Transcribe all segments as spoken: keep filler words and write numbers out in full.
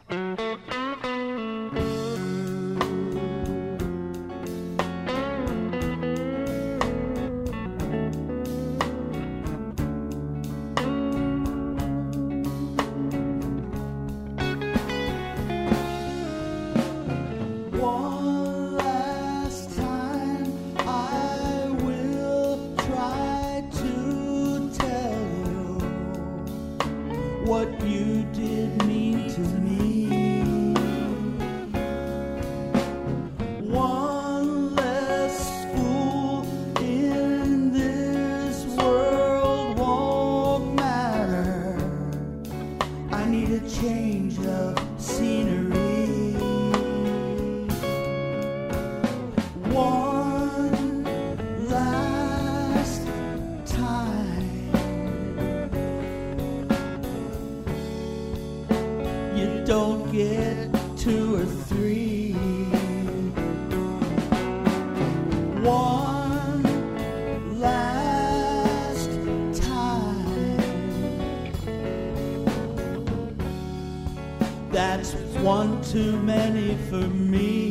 What you did mean to me. One less fool in this world won't matter. I need a change of scenery. One last time. You don't get two or three. One last time. That's one too many for me.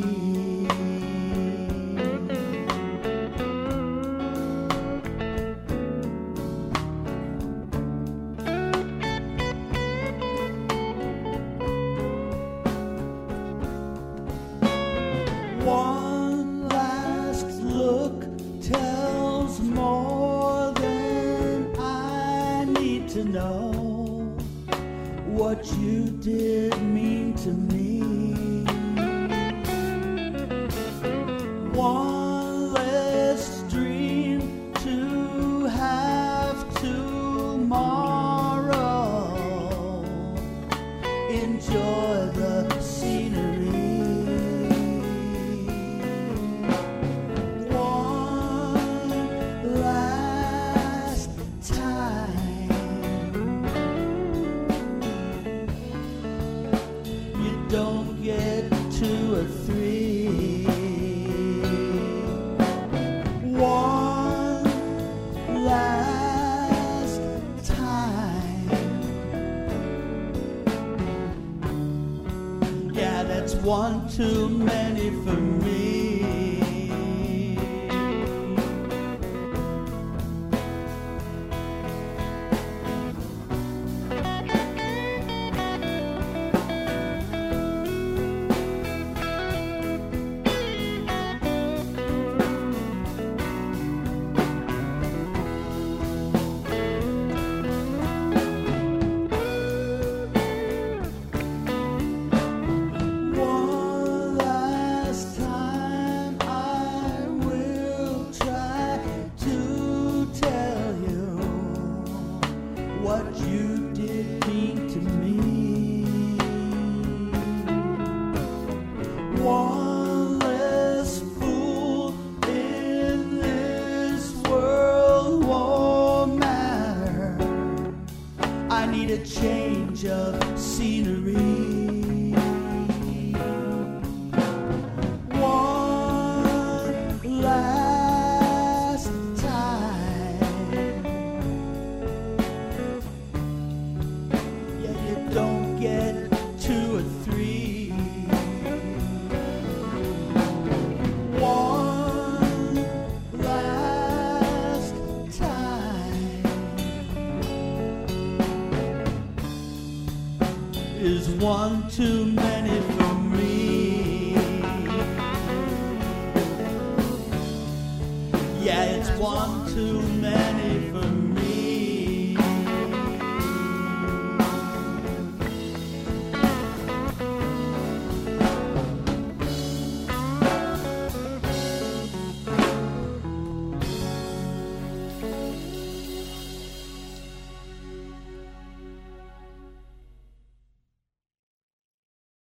One last look tells more than I need to know. What you did mean to me. One less dream to have tomorrow. Enjoy the scenery. Don't get two or three. One last time. Yeah, that's one too many for me. What you did mean to me. One less fool in this world won't matter. I need a change of scenery. One last don't get two or three. One last time is one too many for me. Yeah, it's one too many.